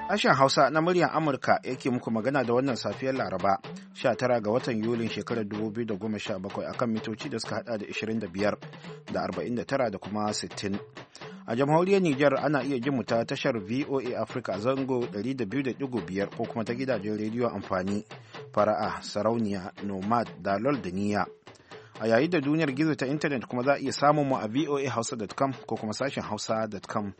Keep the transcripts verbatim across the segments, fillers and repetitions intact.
Sashen Hausa na muryar Amurka yake muku magana da wannan safiyar Laraba sha tara ga watan Yulin shekarar dubu biyu da goma sha bakwai akan mitoci da suka hada da ishirin da biyar da arba'in da tara da kuma sittin. A jamhuriyar Nijar ana iya jin mu ta tashar V O A Africa zango ɗari da biyu da ɗigo biyar ko kuma ta gidajen rediyo amfani Fara'a, Sarauniya, Nomad, Dalol da Niyya. A yayin da duniyar gizo ta intanet kuma za a iya samun mu a voa hausa dot com ko kuma sashen hausa dot com.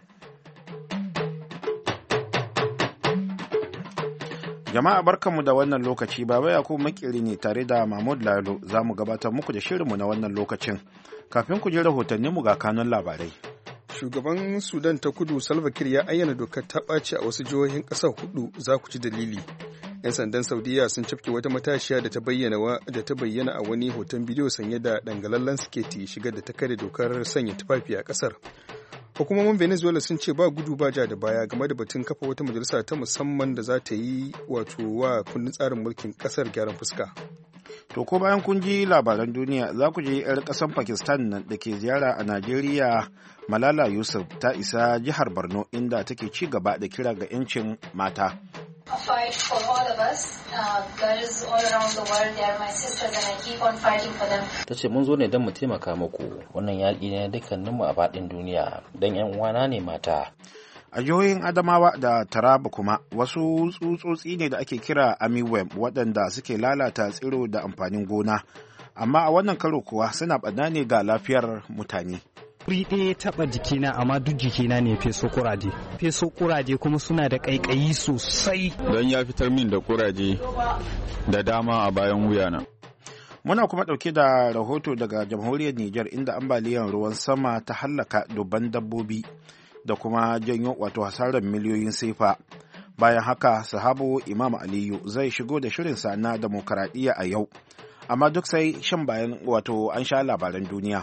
Jama'a barkanmu da wannan lokaci, Baba Yakubu Makiri ne tare da Mahmud Lalo za mu gabatar muku da shirinmu na wannan lokacin. Kafin ku je rahotanninmu ga kanun labarai. Shugaban Sudan ta Kudu Salva Kiir ya ayyana dokar ta ɓaci a wasu jihohin ƙasar hudu, za ku ci dalili. 'Yan sandan Saudiya sun cafke wata matashiya da ta bayyana da ta bayyana a wani hoton bidiyo sanye da dangalallen siketi shigar da ta kare dokar sanya tufafi a ƙasar. Hukumomin Venezuela sun ce ba gudu ba ja da baya game da batun kafa wata majalisa ta musamman da za ta yi wato wa kundin tsarin mulkin kasar gyaran fuska. To ko bayan kun ji labaran duniya za ku je 'yar ƙasar Pakistan nan da ke ziyara a Najeriya, Malala Yusuf ta isa jihar Borno inda take ci gaba da kira ga 'yancin mata. A fight for all of us. Uh, girls all around the world, they are my sisters and I keep on fighting for them. Ta ce mun zo ne don mu taimaka muku. Wannan yaƙi ne dukkaninmu a faɗin duniya don 'yan uwana ne mata. A jihohin Adamawa da Taraba kuma wasu tsutsotsi ne da ake kira armyworm waɗanda suke lalata tsiro da amfanin gona. Amma a wannan karo kuwa suna ɓanna ne ga lafiyar mutane. Wuri ɗaya taɓa jikina amma duk jikina ne feso kuraje. Feso kuraje kuma suna da ƙaiƙayi sosai. Don ya fitar min da kuraje da dama a bayan wuyana. Muna kuma ɗauke da rahoto daga jamhuriyar Nijar inda ambaliyar ruwan sama ta hallaka dubban dabbobi da kuma janyo wato hasarar miliyoyin sefa. Bayan haka sahabu Imam Aliyu zai shigo da shirinsa na demokaradiyya a yau. Amma duk sai shan bayan wato an sha labaran duniya.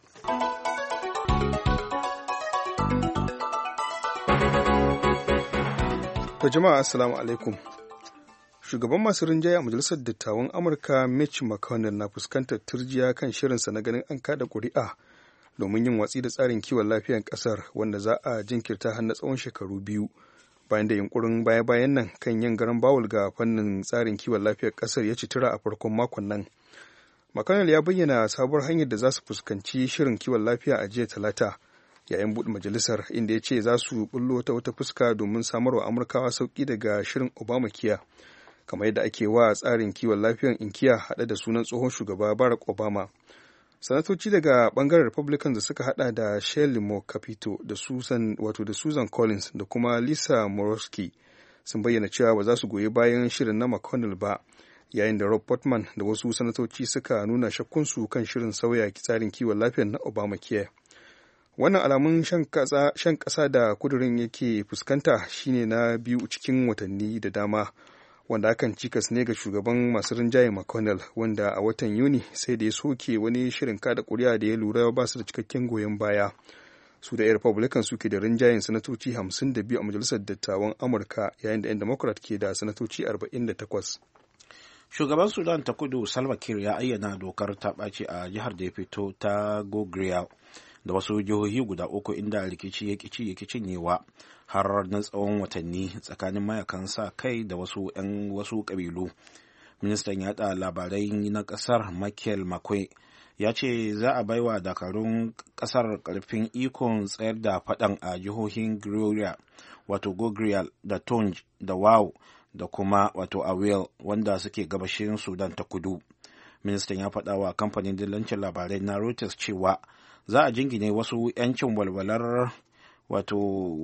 To jama'a assalamu alaikum. Shugaban masu rinjaye a majalisar dattawan Amurka Mitch McConnell na fuskantar turjiya kan shirinsa na ganin an kada ƙuri'a domin yin watsi da tsarin kiwon lafiyar ƙasar wanda za a jinkirta har na tsawon shekaru biyu bayan da yunkurin baya-bayan nan kan yin garan bawul ga fannin tsarin kiwon lafiyar ƙasar ya ci tura a farkon makon nan. McConnell ya bayyana sabuwar hanyar da za su fuskanci shirin kiwon lafiya a jiya Talata. Yayin buɗe majalisar inda ya ce za su bullo ta wata fuska domin samarwa amurkawa sauƙi daga shirin obamacare kamar yadda ake wa tsarin kiwon lafiyar inkiya haɗe da sunan tsohon shugaba barack obama. Sanatoci daga ɓangaren republicans da suka haɗa da Shelley Moore Capito da susan wato da susan collins da kuma lisa murkowski sun bayyana cewa ba za su goyi bayan shirin na mcconnell ba, yayin da rob portman da wasu sanatoci suka nuna shakkunsu kan shirin sauya tsarin kiwon lafiyar na obamacare. Wannan alamun shan ƙasa da kudurin yake fuskanta shine na biyu cikin watanni da dama, wanda hakan cikas ne ga shugaban masu rinjaye McConnell, wanda a watan Yuni sai da ya soke wani shirin kada ƙuri'a da ya lura ba su da cikakken goyon baya. Su da 'yan Republican suke da rinjayen sanatoci hamsin da biyu a majalisar dattawan Amurka, yayin da 'yan Democrat ke da sanatoci arba'in da takwas. Shugaban Sudan ta Kudu Salva Kiir ya ayyana dokar ta ɓaci a jihar da ya fito ta Gogrial da wasu jihohi guda uku inda rikici ya kici ya cinyewa har na tsawon watanni tsakanin mayakan sa kai da wasu 'yan wasu kabilu. Ministan yaɗa labarai na ƙasar Michael Makwe ya ce za a baiwa dakarun ƙasar ƙarfin ikon tsayar da faɗan a jihohin Gloria wato Gogrial da Tonj da Wau da kuma wato Awel wanda suke gabashin Sudan ta Kudu. Ministan ya faɗa wa kamfanin dillancin labarai na Reuters cewa za a jingine wasu 'yancin walwalar wato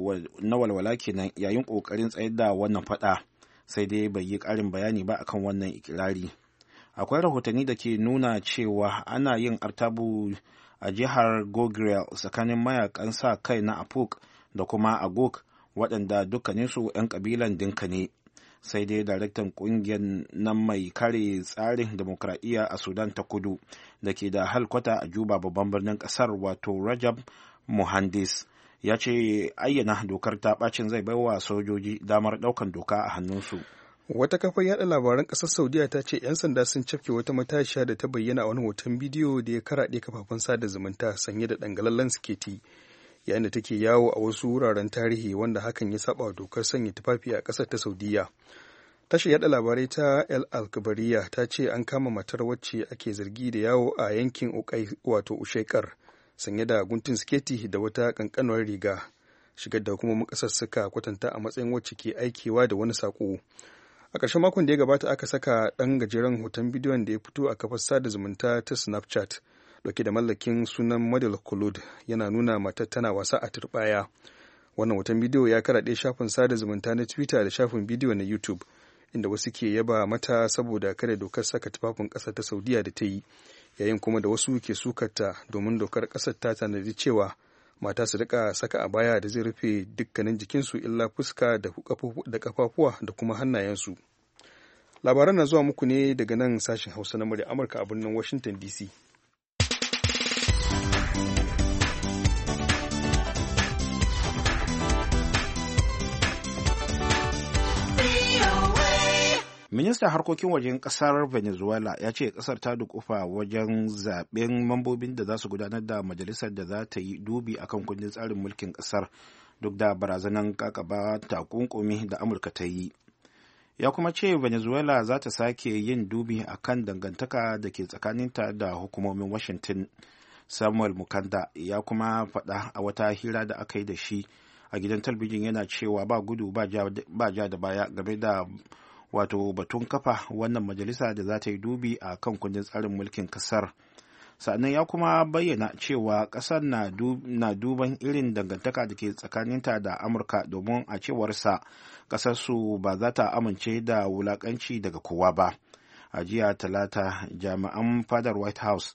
na walwala kenan yayin ƙoƙarin tsayar da wannan faɗa, sai dai bai yi ƙarin bayani ba akan wannan ikirari. Akwai rahotanni da ke nuna cewa ana yin artabu a jihar Gogrial tsakanin mayakan sa kai na Apuk da kuma Agok waɗanda dukkaninsu 'yan ƙabilan Dinka ne. Sai dai daraktan kungiyar nan mai kare tsarin demokradiyya a Sudan ta Kudu da ke da halkwata a Juba babban birnin kasar wato Rajab Muhandis ya ce ayyana dokar ta bacin zai baiwa sojoji damar daukan doka a hannunsu. Wata kafar yada labaran ƙasar Saudiya ta ce 'yan sanda sun cafke wata matashiya da ta bayyana a wani hoton bidiyo da ya karaɗe kafafen sada zumunta sanye da dangalallen siketi yayin da take yawo a wasu wuraren tarihi wanda hakan ya saba dokar sanya tufafi a ƙasar ta Saudiya. Tashar yada labarai ta El Alkabariya ta ce an kama matar wacce ake zargi da yawo a yankin Ukai wato Ushaikar sanye da guntun sketi da wata kankanuwar riga, shigar da hukumomin ƙasar suka kwatanta a matsayin wacce ke aikewa da wani saƙo. A ƙarshen makon da ya gabata aka saka ɗan gajeren hoton bidiyon da ya fito a kafar sada zumunta ta Snapchat dauke da mallakin sunan Model Khulud yana nuna matar tana wasa a turɓaya. Wannan hoton bidiyo ya karaɗe shafin sada zumunta na Twitter da shafin bidiyo na YouTube, inda wasu ke yaba mata saboda kare dokar saka tufafin ƙasar ta Saudiya da ta yi, yayin kuma da wasu ke sukarta domin dokar ƙasar ta tanadi cewa mata su rika saka abaya da zai rufe dukkanin jikinsu illa fuska da kafafuwa da kuma hannayensu. Labaran na zuwa muku ne daga nan sashen Hausa na murya Amurka a birnin Washington D C. Ministan harkokin wajen kasar Venezuela ya ce kasar ta dukufa wajen zaben mambobin da za su gudanar da majalisar da za ta yi dubi akan kundin tsarin mulkin kasar duk da barazanan kakaba takunkumi da Amurka ta yi. Ya kuma ce Venezuela za ta sake yin dubi akan dangantaka da ke tsakaninta da hukumomin Washington. Samuel Mukanda ya kuma faɗa a wata hira da aka yi da shi a gidan talabijin yana cewa ba gudu ba ja da baya game da wato batun kafa wannan majalisa da za ta yi dubi a kan kundin tsarin mulkin kasar. Sannan ya kuma bayyana cewa kasar na duban irin dangantaka da ke tsakaninta da Amurka domin a cewarsa kasarsu ba za ta amince da wulakanci daga kowa ba. A jiya talata jami'an fadar White House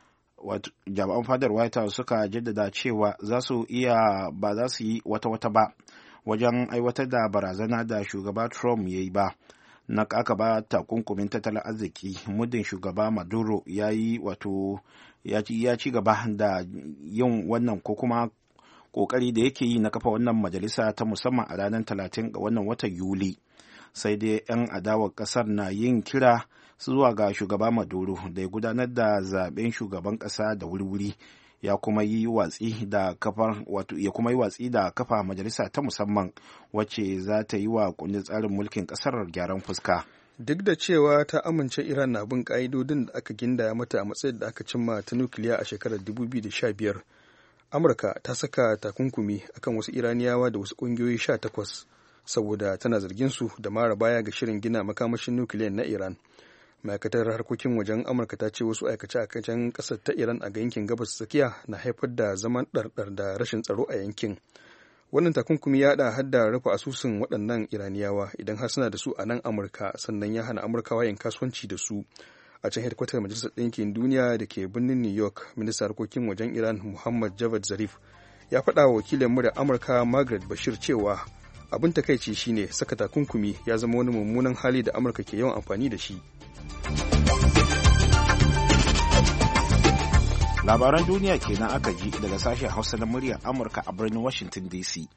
jami'an fadar White House suka jaddada cewa za su iya ba za su yi wata-wata ba wajen aiwatar da barazana da shugaba Trump ya yi ba na kakaba takunkumin tattalin arziki muddin shugaba Maduro ya yi wato ya ci gaba da yin wannan ko kuma kokari da yake yi na kafa wannan majalisa ta musamman a ranar talatin ga wannan watan Yuli. Sai dai 'yan adawar kasar na yin kira zuwa ga shugaba Maduro da ya gudanar da zaben shugaban kasa da wuri-wuri ya kuma yi watsi da kafar wato ya kuma yi watsi da kafa majalisa ta musamman wacce za ta yi wa kundin tsarin mulkin kasar gyaran fuska. Duk da cewa ta amince Iran na bin ka'idodin da aka gindaya mata a matsayin da aka cimma ta nukiliya a shekarar dubu biyu da sha biyar, Amurka ta saka takunkumi akan wasu Iraniyawa da wasu ƙungiyoyi sha takwas saboda tana zargin su da mara baya ga shirin gina makamashin nukiliyan na Iran. Ma'aikatar harkokin wajen Amurka ta ce wasu aikace-aikacen ƙasar ta Iran a yankin gabas tsakiya na haifar da zaman ɗarɗar da rashin tsaro a yankin. Wannan takunkumi ya haɗa har da rufe asusun waɗannan Iraniyawa idan har suna da su a nan Amurka, sannan ya hana Amurkawa yin kasuwanci da su. A can hedkwatar Majalisar Ɗinkin Duniya da ke birnin New York, ministan harkokin wajen Iran Muhammad Javad Zarif ya faɗa wa wakilin muryar Amurka Margaret Bashir cewa abin takaici shine saka takunkumi ya zama wani mummunan hali da Amurka ke yawan amfani da shi. Labaran duniya kenan aka ji daga sashen Hausa na muryar Amurka a birnin Washington D C.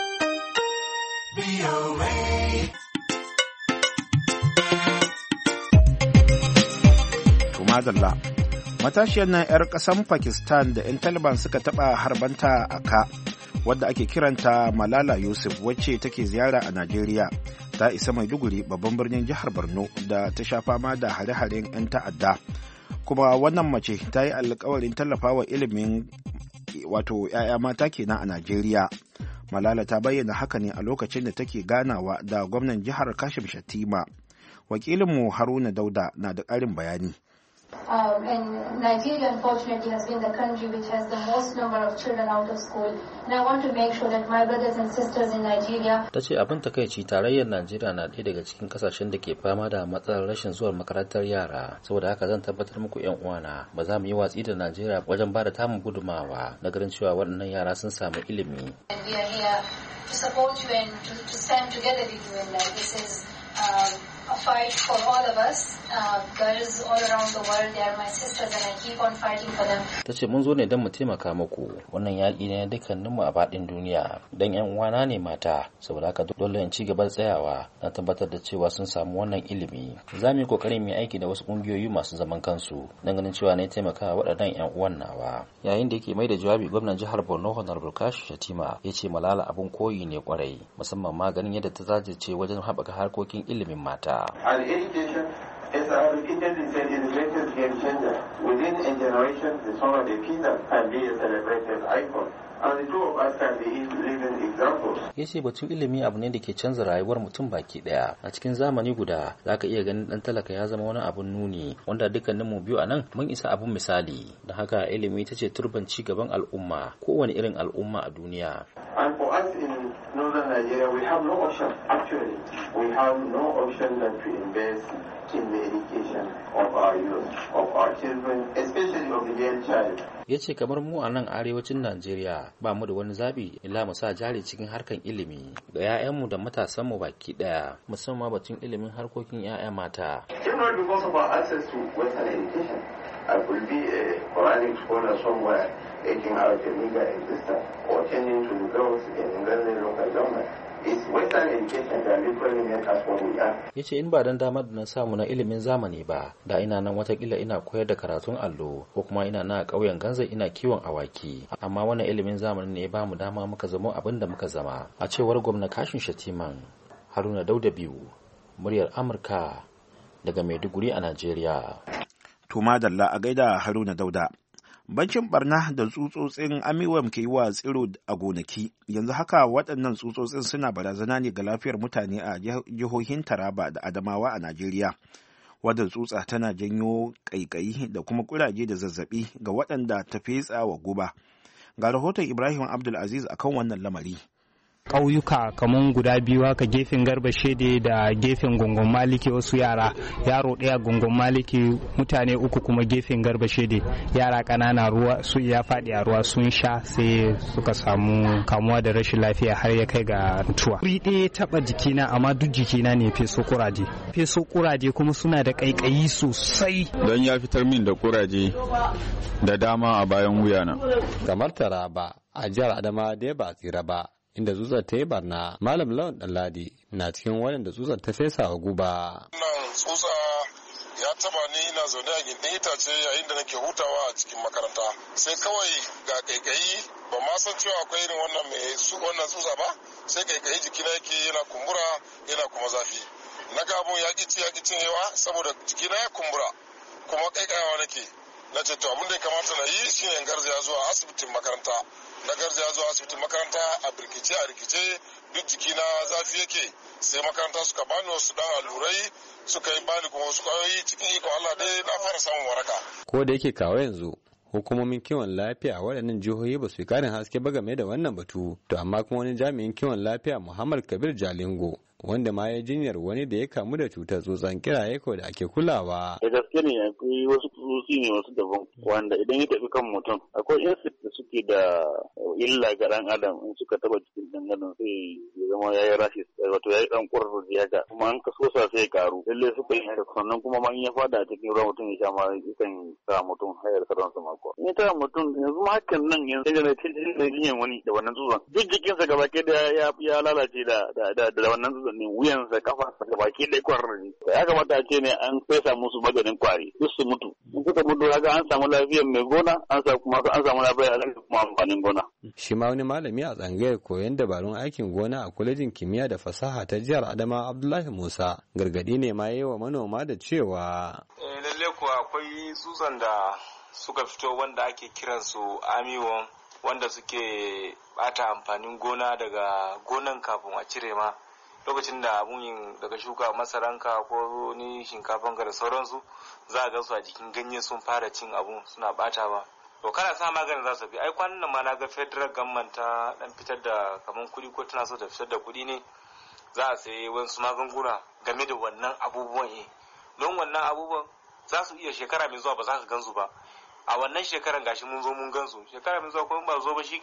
Tumadalla, matashiyar nan 'yar ƙasan Pakistan da 'yan Taliban suka taɓa harbanta a ka, wadda ake kiranta Malala Yusuf wacce take ziyara a Najeriya, ta isa Maiduguri babban birnin jihar Borno da ta sha fama da hare-haren 'yan ta'adda. Kuma wannan mace ta yi alkawarin tallafawa ilimin wato 'ya'ya mata kenan a Najeriya. Malala ta bayyana haka ne a lokacin da take ganawa da gwamnan jihar Kashim Shattima. Wakilinmu Haruna Dauda na da ƙarin bayani. Um, and Nigeria, unfortunately, has been the country which has the most number of children out of school. And I want to make sure that my brothers and sisters in Nigeria... Ta ce abin takaici tarayyar Najeriya na ɗaya daga cikin kasashen da ke fama da matsalar rashin zuwa makarantar yara. Saboda haka zan tabbatar muku yan uwana ba za mu yi watsi da Najeriya wajen ba da tamu gudumawa na ganin cewa waɗannan yara sun samu ilimi. And we are here to support you and to, to stand together with you in that. This is um, a fight for all of us. Uh, girls all around the world, they are my sisters and I keep on fighting for them. Ta ce mun zo ne don mu taimaka muku. Wannan yaƙi ne dukkaninmu a faɗin duniya. Dan ƴan uwana ne mata. Saboda haka dole in ci gaba da tsayawa na tabbatar da cewa sun samu wannan ilimi. Za mu yi kokarin mu aiki da wasu ƙungiyoyi masu zaman kansu don ganin cewa ne taimaka waɗannan ƴan uwan nawa. Yayin da yake mai da jawabi gwamnan jihar Borno Honorable Kashi Shatima ya ce Malala abun koyi ne kwarai musamman ma ganin yadda ta zajirce wajen haɓaka harkokin ilimin mata. As I repeatedly said, is the greatest game changer. Within a generation, the son of the Peter can be a celebrated icon. And the two of us can be living examples. Ya ce batun ilimi abu ne da ke canza rayuwar mutum baki daya. A cikin zamani guda za ka iya ganin dan talaka ya zama wani abun nuni wanda dukkanin mu biyu a nan mun isa abun misali. Da haka ilimi ita ce turban ci gaban al'umma, kowane irin al'umma a duniya. And for us in northern Nigeria, we have no option. Actually, we have no option than to invest in the education of our youth, of our children, especially of the young child. Ya ce kamar mu a nan arewacin Najeriya ba mu da wani zabi illa mu sa jari cikin harkan ilimi ga 'ya'yanmu da matasanmu baki daya, musamman batun ilimin harkokin 'ya'ya mata. Not because of our access to Western education. I could be a Quranic scholar somewhere taking out a legal existence or changing to the girls in Ngazin local government. Ya ce in ba don damar da na samu na ilimin zamani ba, da ina nan watakila ina koyar da karatun allo ko kuma ina na ƙauyen Ganza ina kiwon awaki. Amma wannan ilimin zamani ne ya ba mu dama muka zama abin da muka zama. A cewar gwamna Kashin Shatiman, Haruna Dauda biyu, muryar Amurka daga Maiduguri a Najeriya. To madalla a gaida Haruna Dauda. Bancin barna da tsutsotsin amiwam ke yi wa tsiro a gonaki, yanzu haka waɗannan tsutsotsin suna barazana ne ga lafiyar mutane a jihohin Taraba da Adamawa a Najeriya. Wadda tsutsa tana janyo ƙaiƙayi da kuma ƙuraje da zazzaɓi ga waɗanda ta fetsa wa guba. Ga rahoton Ibrahim Abdulaziz akan wannan lamari. ƙauyuka kamar guda biyu haka gefen Garba Shede da gefen Gungun Maliki wasu yara, yaro ɗaya Gungun Maliki, mutane uku kuma gefen Garba Shede, yara ƙanana ruwa su ya faɗi a ruwa sun sha sai suka samu kamuwa da rashin lafiya har ya kai ga mutuwa. Wuri ɗaya taɓa jikina amma duk jikina ne feso kuraje. Feso kuraje kuma suna da ƙaiƙayi sosai. Don ya fitar min da kuraje da dama a bayan wuyana. Kamar Taraba a jihar Adamawa dai ba tsira ba, inda tsutsar ta yi barna. Malam Lawan Ɗanladi na cikin waɗanda tsutsar ta fesa wa guba. Wannan tsutsa ya taba ni ina zaune a gindin itace yayin da nake hutawa a cikin makaranta. Sai kawai ga kaikayi, ba ma san cewa akwai irin wannan mai su wannan tsutsa ba. Sai kaikayi jikina yake yana kumbura yana kuma zafi. Na ga abun ya ƙici ya ƙicin yawa saboda jikina ya kumbura kuma kaikayawa nake. Na ce to abin da ya kamata na yi shine garzaya zuwa asibitin makaranta. Na garzaya zuwa asibitin makaranta a birkice a rikice duk jikina zafi yake, sai makaranta suka bani wasu dan allurai suka yi bani kuma wasu kwayoyi, cikin ikon Allah dai na fara samun waraka. Ko da yake kawo yanzu hukumomin kiwon lafiya a waɗannan jihohi ba su yi karin haske ba game da wannan batu, to amma kuma wani jami'in kiwon lafiya Muhammad Kabir Jalingo wanda ma ya jinyar wani da ya kamu da cutar tsutsan kiraye ko da ake kulawa. Da gaske ne akwai wasu tsutsotsi ne wasu daban wanda idan ya tafi kan mutum akwai insect da suke da illa ga dan adam in suka taba cikin dan adam sai ya zama yayi rashi wato yayi dan kurruji haka kuma an ka sosa sai ya karu lalle suka yi haka sannan kuma ma in ya fada cikin ruwa mutum ya sha ma yakan sa mutum hayar karan sa mako. In ta mutum yanzu ma hakan nan yanzu da cikin jinyan wani da wannan tsutsan duk jikinsa gaba ke da ya lalace da da da wannan tsutsan ne wuyansa kafarsa gaba ke da kwarri ya kamata a ce ne an fesa musu maganin kwari duk su mutu in suka mutu haka an samu lafiyar mai gona an samu kuma an samu lafiyar kuma amfanin gona. Shi ma wani malami a tsangayar koyon dabarun aikin gona a kwalejin kimiyya da fasaha ta jihar Adamawa Abdullahi Musa gargadi ne ma yi wa manoma da cewa. Lalle kuwa akwai tsutsan da suka fito wanda ake kiransu amiwon wanda suke bata amfanin gona daga gonan kafin a cire ma. Lokacin da abun yin daga shuka masaranka ko ni shinkafanka da sauransu za a gansu a jikin ganye sun fara cin abun suna bata ba. To kana sa maganin za su bi. Ai kwanan nan ma na ga federal government ta dan fitar da kaman kuɗi ko tana so ta fitar da kuɗi ne za a sayi wasu magunguna game da wannan abubuwan eh. Don wannan abubuwan za su iya shekara mai zuwa ba za ka gansu ba. A wannan shekaran gashi mun zo mun gansu shekara mai zuwa kuma ba zo ba shikenan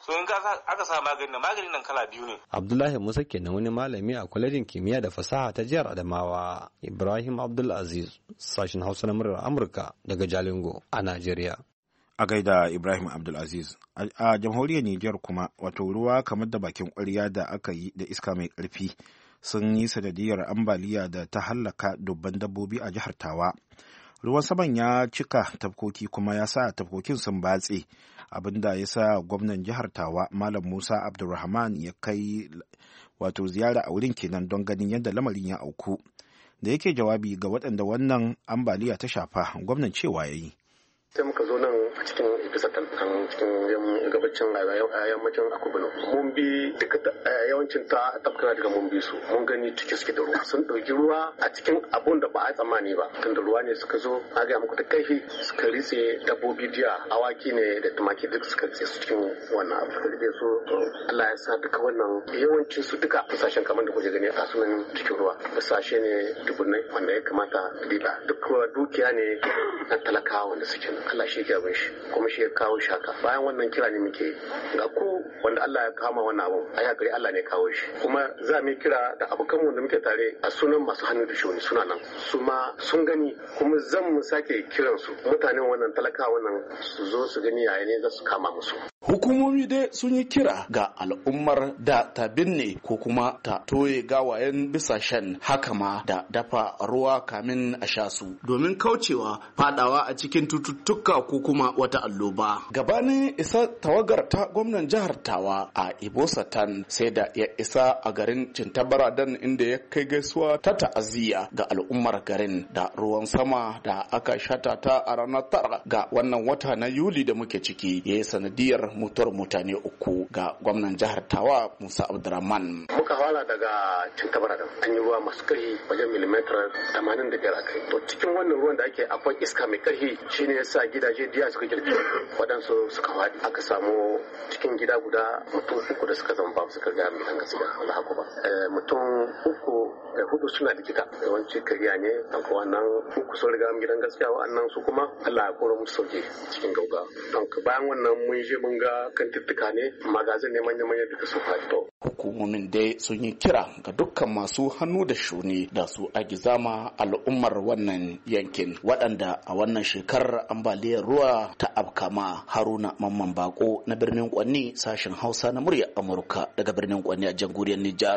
so in aka sa maganin maganin nan kala biyu ne. Abdullahi Musa kenan wani malami a kwalejin kimiyya da fasaha ta jihar Adamawa. Ibrahim Abdulaziz, sashen Hausa na murar Amurka daga Jalingo a Najeriya. A gaida Ibrahim Abdulaziz. A jamhuriyar Nijar kuma wato ruwa kamar da bakin ƙwarya da aka yi da iska mai ƙarfi sun yi sanadiyar ambaliya da ta hallaka dubban dabbobi a jihar Tawa. Ruwan saman ya cika tafkoki kuma ya sa tafkokin sun batse, abinda ya sa gwamnan jihar Tawa Malam Musa Abdulrahman ya kai wato ziyara a wurin kenan don ganin yadda lamarin ya auku. Da yake jawabi ga waɗanda wannan ambaliya ta shafa, gwamnan cewa ya yi. sai muka zo nan a cikin bisa talkan cikin gabacin yammacin akubino mun bi duka yawancin ta tafkana daga mun bi su mun gani ciki suke da ruwa sun ɗauki ruwa a cikin abun da ba a tsammani ba tun da ruwa ne suka zo a ga muku da kaifi suka ritse dabbobi jiya awaki ne da tumaki duk suka ritse su cikin wannan abu suka ritse su Allah ya sa duka wannan yawancin su duka busashen kamar da kuke gani a sunan cikin ruwa busashe ne dubunnai wanda ya kamata diba duk dukiya ne na talakawa wanda suke Allah shi ke abin shi kuma shi ya kawo shaka bayan wannan kira ne muke ga ku wanda Allah ya kama wannan abun ai gari Allah ne kawo shi kuma za mu kira da abokan mu da muke tare a sunan masu hannu da shuni suna nan su ma sun gani kuma zan mu sake kiran su mutanen wannan talakawa wannan su zo su gani yayin ne za su kama musu. Hukumomi dai sun yi kira ga al'ummar da ta binne ko kuma ta toye gawayen bisashen haka ma da dafa ruwa kamin a sha su domin kaucewa fadawa a cikin tututtuka ko kuma wata alloba. Gabanin isa tawagar ta gwamnan jihar Tawa a Ibo Satan sai da ya isa a garin Cintabaradan inda ya kai gaisuwa ta ta'aziyya ga al'ummar garin da ruwan sama da aka shata ta a ranar tara ga wannan wata na Yuli da muke ciki ya yi sanadiyar mutuwar mutane uku ga gwamnan jihar Tawa Musa Abdurrahman. Muka fara daga Cintabaradan an yi ruwa masu karfi wajen milimetar tamanin da biyar a kai. To cikin wannan ruwan da ake akwai iska mai karfi shine yasa gidaje diya suka girki waɗansu suka faɗi aka samu cikin gida guda mutum uku da suka zama ba suka ga mai gaskiya Allah haka ba mutum uku da hudu suna likita yawanci kariya ne akwai wannan uku sun riga gidan gaskiya wa'annan su kuma Allah ya koro musu sauki cikin gauga don bayan wannan mun je mun ga kantuttuka ne magazin ne manya-manya duka sun faɗi. Hukumomin dai sun yi kira ga dukkan masu hannu da shuni da su agizama al'ummar wannan yankin waɗanda a wannan shekarar ambaliyar ruwa ta afkama. Haruna Mamman Bako na birnin Kwanni sashen Hausa na murya Amurka daga birnin Kwanni a jamhuriyar Nijar.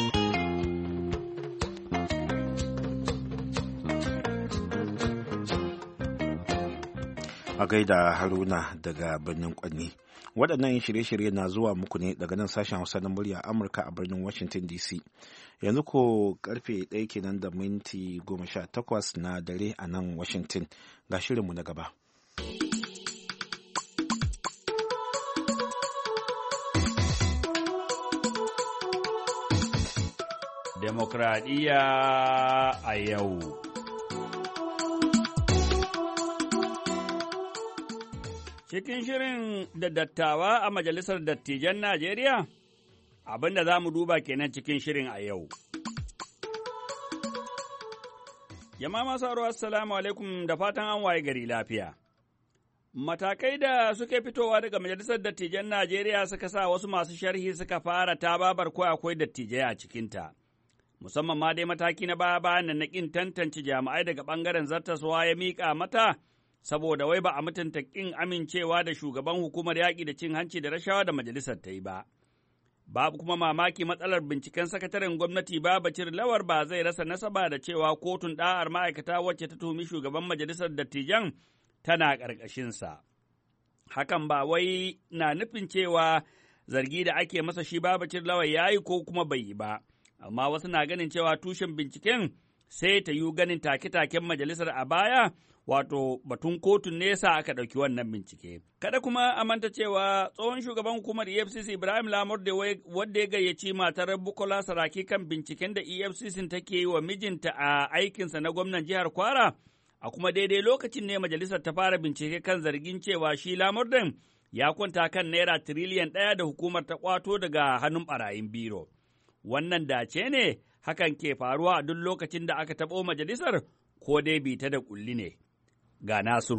A gaida Haruna daga birnin Kwanni. Waɗannan shirye-shirye na zuwa muku ne daga nan sashen Hausa na murya Amurka a birnin Washington D C. Yanzu ko karfe ɗaya kenan da minti goma sha takwas na dare a nan Washington. Ga shirinmu na gaba. Demokradiyya a yau. Cikin shirin da dattawa a Majalisar Dattijan Najeriya, abin da za mu duba kenan cikin shirin a yau. Jama'a masu aro assalamu alaikum da fatan an waye gari lafiya. Matakai da suke fitowa daga Majalisar Dattijan Najeriya suka sa wasu masu sharhi suka fara tababar ko akwai dattijai a cikinta. Musamman ma dai mataki na baya bayan na ƙin tantance jami'ai daga ɓangaren zartaswa ya miƙa mata, saboda wai ba a mutunta ƙin amincewa da shugaban hukumar yaƙi da cin hanci da rashawa da majalisar ta yi ba. Babu kuma mamaki matsalar binciken sakataren gwamnati Babacir Lawar ba zai rasa nasaba da cewa kotun ɗa'ar ma'aikata wacce ta tuhumi shugaban majalisar dattijan tana ƙarƙashinsa. Hakan ba wai na nufin cewa zargi da ake masa shi Babacir Lawar ya yi ko kuma bai yi ba, amma wasu na ganin cewa tushen binciken sai ta yi ganin take-taken majalisar a baya, wato batun kotun ne yasa aka ɗauki wannan bincike. Kada kuma a manta cewa tsohon shugaban hukumar E F C C Ibrahim Lamurde wadda ya gayyaci matar Bukola Saraki kan binciken da E F C C take yi wa mijinta a aikinsa na gwamnan jihar Kwara, a kuma daidai lokacin ne majalisar ta fara bincike kan zargin cewa shi Lamurden ya kwanta kan naira tiriliyan ɗaya da hukumar ta kwato daga hannun ɓarayin biro. Wannan dace ne hakan ke faruwa a duk lokacin da aka taɓo majalisar ko dai bita da ƙulli ne. Ga Nasiru.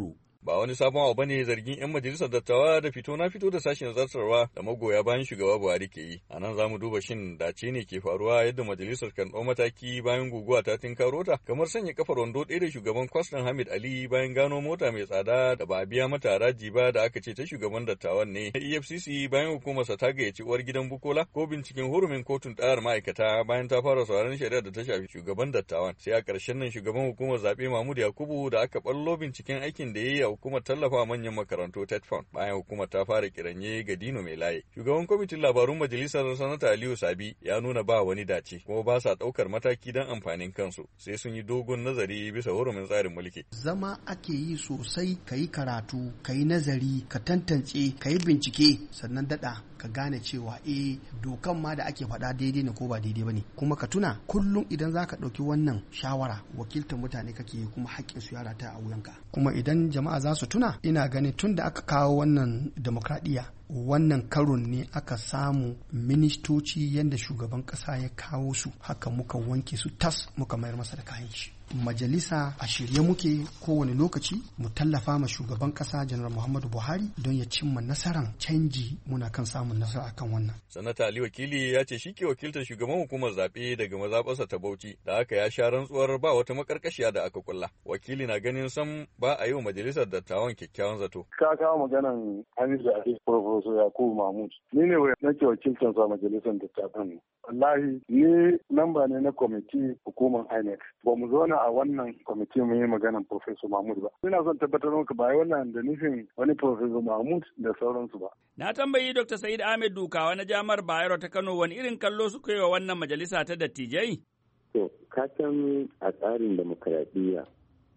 ba wani sabon abu bane zargin 'yan majalisar dattawa da fito na fito da sashen zartarwa da magoya bayan shugaba Buhari ke yi. A nan za mu duba shin dace ne ke faruwa yadda majalisar kan ɗau mataki bayan guguwa ta tinkaro ta, kamar sanya kafar wando ɗaya da shugaban kwastan Hamid Ali bayan gano mota mai tsada da ba a biya mata haraji ba da aka ce ta shugaban dattawan ne. E F C C bayan hukumarsa ta gayyaci uwar gidan Bukola ko binciken hurumin kotun ɗayar ma'aikata bayan ta fara sauraron shari'ar da ta shafi shugaban dattawan. Sai a ƙarshen nan shugaban hukumar zaɓe Mahmud Yakubu da aka ɓallo binciken aikin da ya yi a hukumar tallafa manyan makarantu TETFund bayan hukumar ta fara kiranye ga Dino Mai Laye. Shugaban kwamitin labarun majalisar Sanata Aliyu Sabi ya nuna ba wani dace kuma ba sa ɗaukar mataki don amfanin kansu sai sun yi dogon nazari bisa hurumin tsarin mulki. Zama ake yi sosai, ka yi karatu, ka yi nazari, ka tantance, ka yi bincike, sannan daɗa ka gane cewa eh dokan ma da ake faɗa daidai ne ko ba daidai ba ne. Kuma ka tuna kullum idan za ka ɗauki wannan shawara wakiltar mutane kake yi kuma haƙƙin su yara ta a wuyanka. Kuma idan jama'a za su tuna ina ganin tun da aka kawo wannan demokradiyya wannan karon ne aka samu ministoci yadda shugaban ƙasa ya kawo su haka muka wanke su tas muka mayar masa da kayan shi. Majalisa a shirye muke kowane lokaci mu tallafa ma shugaban kasa janar Muhammadu Buhari don ya cimma nasarar canji, muna kan samun nasara akan wannan. Sanata Ali Wakili ya ce shi ke wakiltar shugaban hukumar zaɓe daga mazaɓarsa ta Bauchi da aka ya sha rantsuwar ba wata makarkashiya da aka kulla. Wakili na ganin sam ba a yi wa majalisar dattawan kyakkyawan zato. Ka kawo maganan Hamidu zaɓe Profesor Yakubu Mahmud. Ni ne nake wakiltar sa majalisar dattawan. Wallahi ni namba ne na kwamiti hukumar I N E C. Ba mu zo a wannan kwamiti mu yi maganan Profesor Mahmud ba. Ina son tabbatar maka ba wannan da nufin wani Profesor Mahmud da sauransu ba. Na tambayi Doctor Said Ahmed Dukawa na Jami'ar Bayero ta Kano wani irin kallo suka yi wa wannan majalisa ta dattijai? To, ka san a tsarin demokaradiyya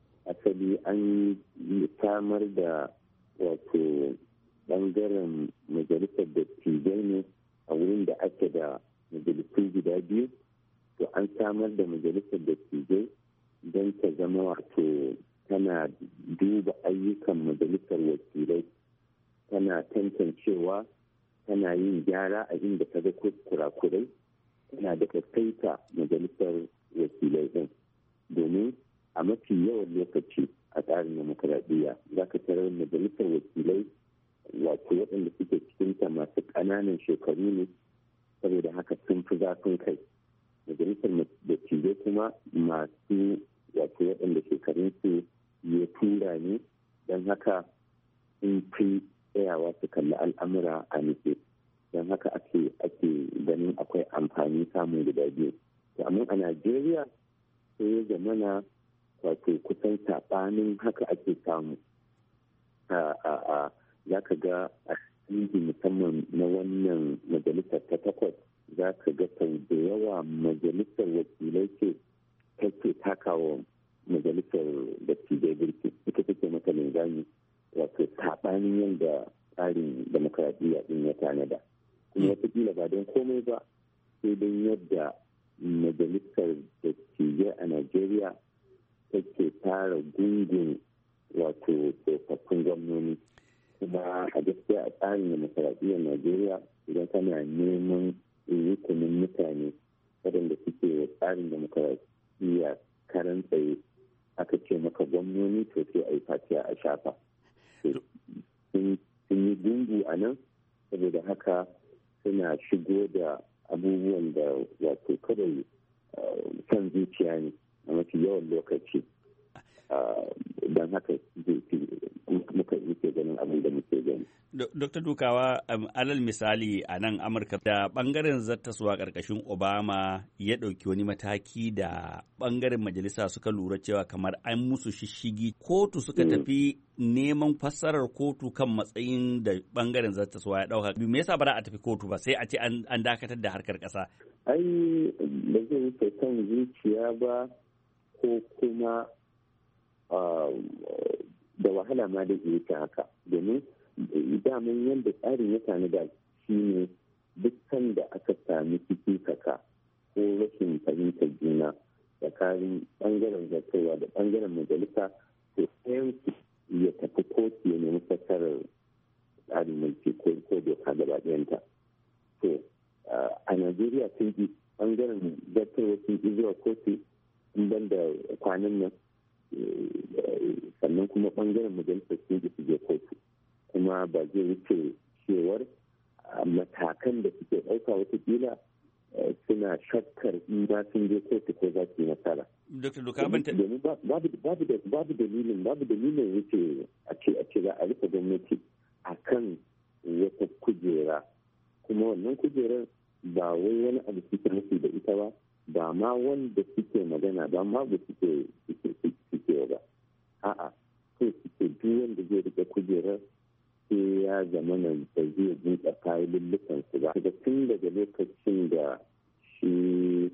asali an yi samar da wato bangaren majalisar dattijai ne a wurin da ake da majalisu guda biyu. To an samar da majalisar dattijai don ta zama wato tana duba ayyukan majalisar wakilai, tana tantancewa, tana yin gyara a inda ta ga kurakurai, tana da kaita majalisar wakilai din. Domin a mafi yawan lokaci a tsarin demokradiyya za ka tarar majalisar wakilai wato waɗanda suke cikinta masu ƙananan shekaru ne, saboda haka sun fi zafin kai. Majalisar dattijai kuma masu wato waɗanda shekarunsu ya tura ne, don haka sun fi tsayawa su kalli al'amura a nufi, don haka ake ake ganin akwai amfani samun guda biyu. Amma a Najeriya sai ya zamana wato kusan saɓanin haka ake samu. Za ka ga a musamman na wannan majalisar ta takwas za ka ga sau da yawa majalisar wakilai ce take takawa majalisar dattijai birki, ita take mata linzami, wato saɓanin yadda tsarin demokradiyya ɗin ya tanada. Kuma wataƙila ba don komai ba sai don yadda majalisar dattijai a Najeriya take tara gungun wato tsofaffin gwamnoni. Kuma a gaskiya a tsarin demokradiyyar Najeriya idan kana neman rukunin mutane waɗanda suke tsarin demokradiyya karan tsaye aka ce maka gwamnoni to sai a yi fatiya a shafa. Sun yi gungu a nan saboda haka suna shigo da abubuwan da wato kawai kan zuciya ne a mafi yawan lokaci. Don haka muka ke ganin abin da muke gani. Dokta Dukawa, alal misali a nan Amurka da bangaren zattaswa ƙarƙashin Obama ya ɗauki wani mataki da bangaren majalisa suka lura cewa kamar an musu shishigi, kotu suka tafi neman fassarar kotu kan matsayin da bangaren zattaswa ya ɗauka. Me yasa ba za a tafi kotu ba sai a ce an dakatar da harkar ƙasa? Ai ba zai wuce kan zuciya ba ko kuma da wahala ma da ke ta haka, domin daman yadda tsarin ya tanada shi ne dukkan da aka sami ciki kaka ko rashin fahimtar juna tsakanin bangaren zartarwa da bangaren majalisa, to ɗayan ya tafi kotu ya nemi fassarar tsarin mulki ko doka gaba ɗayanta. To a Najeriya sun ji bangaren zartarwa sun ji zuwa kotu in ban da kwanan nan sannan kuma ɓangaren majalisar sun su je kotu, kuma ba zai wuce cewar matakan da suke ɗauka watakila suna shakkar in ba sun je kotu ko za su yi nasara. Domin babu dalilin babu dalilin wuce a ce a ce za a rufe gwamnati a kan wata kujera, kuma wannan kujerar ba wai wani abu suke nufi da ita ba, ba ma wanda suke magana ba ma ba suke suke ba, a'a so suke duk wanda zai rike kujerar sai ya zama nan da zai buɗe kayan su ba. Daga tun daga lokacin da shi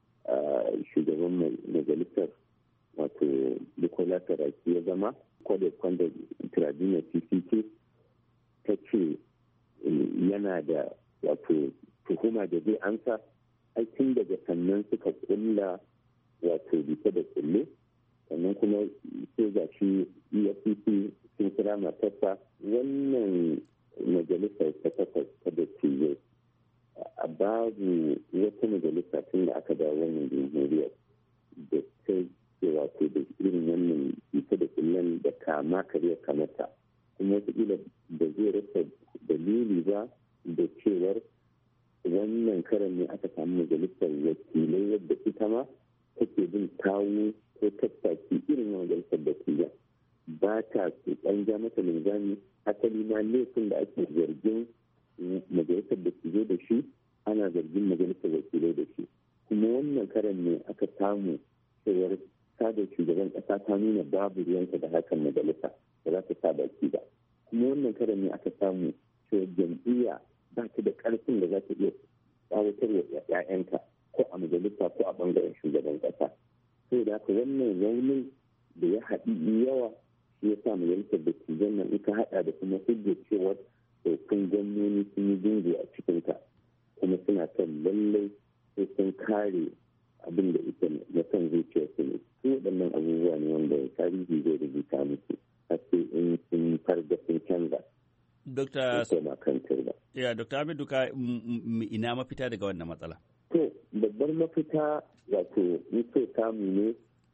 shugaban majalisar wato Bukola Saraki ya zama kwada kwanda Tribunal C C K ta ce yana da wato tuhuma da zai ansa, aikin daga sannan suka kulla wato bita da kulle, sannan kuma sai ga shi E F C C sun kira matarsa. Wannan majalisar ta takwas ta da tijai a babu wata majalisa tun da aka dawo wannan jamhuriyar da ta ce wato da irin wannan bita da kullen da kama karya kamata, kuma wataƙila da zai rasa dalili ba da cewar wannan karan ne aka samu majalisar wakilai wadda ita ma take bin kawo ko tattaki irin majalisar da tijan ba ta su ɗan ja mata linzami. Asali ma laifin da ake zargin majalisar da tijo da shi ana zargin majalisar wakilai da shi, kuma wannan karan ne aka samu cewar sadar shugaban ƙasa ta nuna babu ruwanka da hakan majalisa ba za ta sa baki ba, kuma wannan karan ne aka samu cewar jam'iyya ba ta da ƙarfin da za ta iya tsawatar wa 'ya'yanka ko a majalisa ko a ɓangaren shugaban ƙasa. Sai da haka wannan raunin da ya haɗi yawa shi ya sa majalisar da tijan nan ita haɗa da kuma hujjar cewar sauƙin gwamnoni sun yi gungu a cikinta, kuma suna son lallai sai sun kare abin da ita na son zuciya su ne. Su waɗannan abubuwa ne wanda tarihi zai rubuta musu har sai in sun farga sun canza. Dokta ya Dokta Hamidu ka ina mafita daga wannan matsala? To babbar mafita wato in so samu ne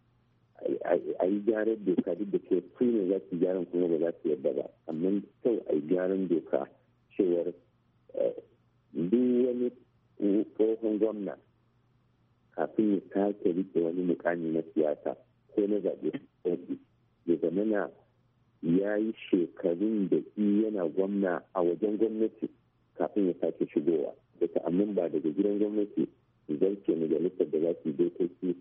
a yi gyaran doka, duk da ke su ne za su gyaran kuma ba za su yarda ba, amma kyau a yi gyaran doka cewar duk wani tsohon gwamna kafin ya sake rike wani mukami na siyasa ko na zaɓe ya zamana ya yi shekarun da yana gwamna a wajen gwamnati kafin ya sake shigowa, da ta amma ba daga gidan gwamnati zarce majalisar da za su dokoki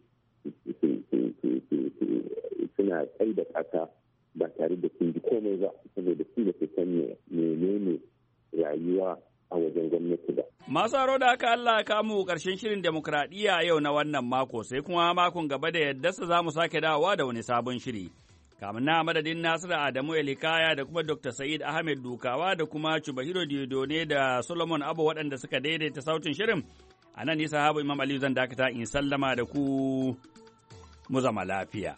suna tsai da ƙasa ba tare da sun ji komai ba, saboda su da su san menene rayuwa a wajen gwamnati ba. Masu haro da haka Allah ya kamu ƙarshen shirin demokradiyya yau na wannan mako, sai kuma makon gaba da yadda za mu sake dawowa da wani sabon shiri. Kamun na madadin Nasiru Adamu Elikaya da kuma Dokta Sa'id Ahmed Dukawa da kuma Chubahiro Diodone da Solomon Abu waɗanda suka daidaita sautin shirin. A nan nisa habu Imam Aliyu zan dakata in sallama da ku mu zama lafiya.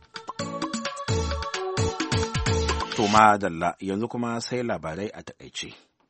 To madalla yanzu kuma sai labarai a takaice.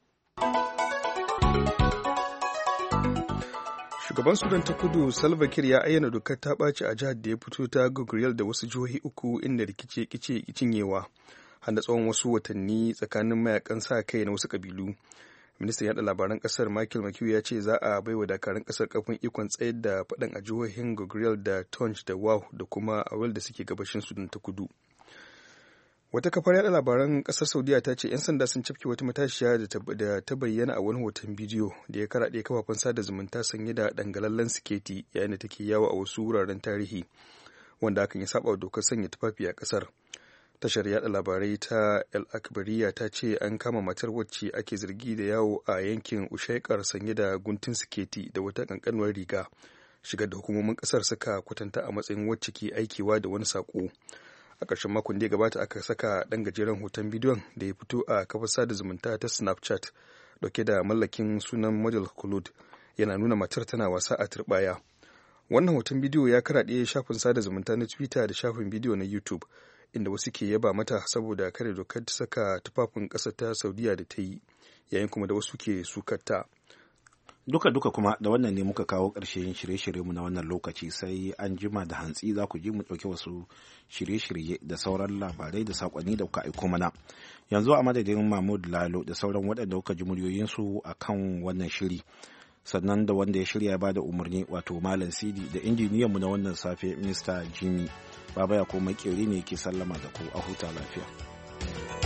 Shugaban Sudan ta Kudu Salva Kiir ya ayyana dokar ta ɓaci a jihar da ya fito ta Gogriel da wasu jihohi uku inda rikice kice cinyewa har da tsawon wasu watanni tsakanin mayakan sa kai na wasu kabilu. Ministan yaɗa labaran ƙasar Michael Makiyu ya ce za a baiwa dakarun ƙasar ƙarfin ikon tsayar da faɗan a jihohin Gogriel da Tonj da Wau da kuma Awel da suke gabashin Sudan ta Kudu. Wata kafar yaɗa labaran ƙasar Saudiya ta ce 'yan sanda sun cafke wata matashiya da ta bayyana a wani hoton bidiyo da ya karaɗe kafafen sada zumunta sanye da dangalallen siketi yayin da take yawo a wasu wuraren tarihi wanda hakan ya saba dokar sanya tufafi a ƙasar. Tashar yaɗa labarai ta El Akbariya ta ce an kama matar wacce ake zargi da yawo a yankin Ushaikar sanye da guntun siketi da wata kankanuwar riga, shigar da hukumomin ƙasar suka kwatanta a matsayin wacce ke aikewa da wani saƙo. A ƙarshen makon da ya gabata aka saka ɗan gajeren hoton bidiyon da ya fito a kafar sada zumunta ta Snapchat dauke da mallakin sunan Model Khulud yana nuna matar tana wasa a turɓaya. Wannan hoton bidiyo ya karaɗe shafin sada zumunta na Twitter da shafin bidiyo na YouTube inda wasu ke yaba mata saboda kare dokar ta saka tufafin ƙasar ta Saudiya da ta yi, yayin kuma da wasu ke sukarta. duka-duka kuma da wannan ne muka kawo ƙarshen shirye-shiryenmu na wannan lokaci, sai an jima da hantsi za ku ji mu ɗauki wasu shirye-shirye da sauran labarai da saƙonni da kuka aiko mana. Yanzu a madadin Mahmud Lalo da sauran waɗanda kuka ji muryoyinsu a kan wannan shiri, sannan da wanda ya shirya ya bada umarni wato Malam Sidi da injiniyanmu na wannan safe Mister Jimmy, Baba ya ko makeri ne ke sallama da ku, a huta lafiya.